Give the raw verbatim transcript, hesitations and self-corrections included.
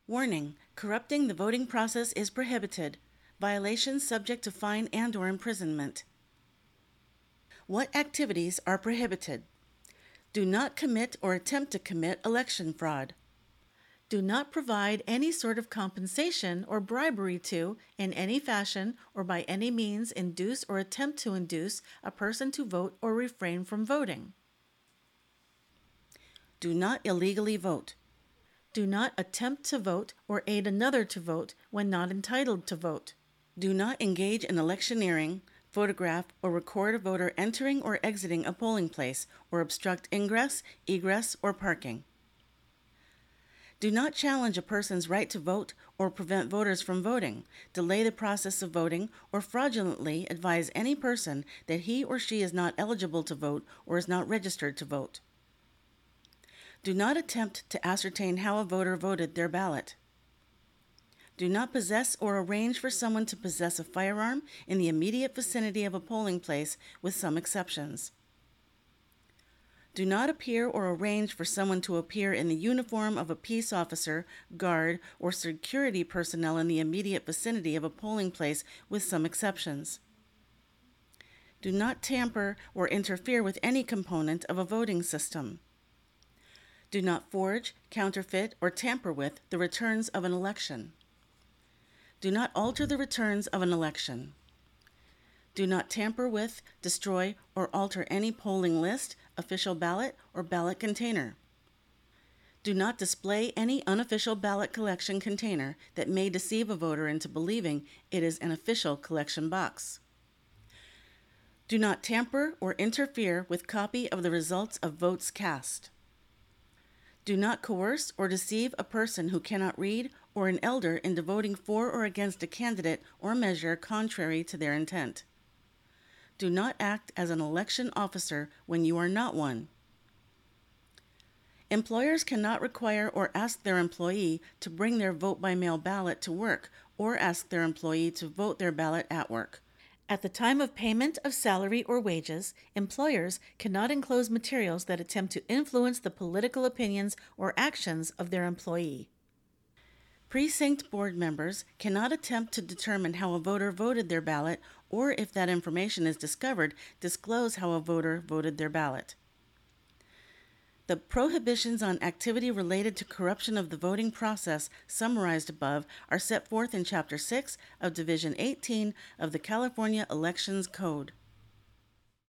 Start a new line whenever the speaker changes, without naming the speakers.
Warning: corrupting the voting process is prohibited. Violations subject to fine and/or imprisonment. What activities are prohibited? Do not commit or attempt to commit election fraud. Do not provide any sort of compensation or bribery to, in any fashion or by any means, induce or attempt to induce a person to vote or refrain from voting. Do not illegally vote. Do not attempt to vote or aid another to vote when not entitled to vote. Do not engage in electioneering, photograph, or record a voter entering or exiting a polling place, or obstruct ingress, egress, or parking. Do not challenge a person's right to vote or prevent voters from voting, delay the process of voting, or fraudulently advise any person that he or she is not eligible to vote or is not registered to vote. Do not attempt to ascertain how a voter voted their ballot. Do not possess or arrange for someone to possess a firearm in the immediate vicinity of a polling place, with some exceptions. Do not appear or arrange for someone to appear in the uniform of a peace officer, guard, or security personnel in the immediate vicinity of a polling place, with some exceptions. Do not tamper or interfere with any component of a voting system. Do not forge, counterfeit, or tamper with the returns of an election. Do not alter the returns of an election. Do not tamper with, destroy, or alter any polling list, official ballot, or ballot container. Do not display any unofficial ballot collection container that may deceive a voter into believing it is an official collection box. Do not tamper or interfere with copy of the results of votes cast. Do not coerce or deceive a person who cannot read or an elder into voting for or against a candidate or measure contrary to their intent. Do not act as an election officer when you are not one. Employers cannot require or ask their employee to bring their vote-by-mail ballot to work or ask their employee to vote their ballot at work. At the time of payment of salary or wages, employers cannot enclose materials that attempt to influence the political opinions or actions of their employee. Precinct board members cannot attempt to determine how a voter voted their ballot, or if that information is discovered, disclose how a voter voted their ballot. The prohibitions on activity related to corruption of the voting process summarized above are set forth in Chapter six of Division eighteen of the California Elections Code.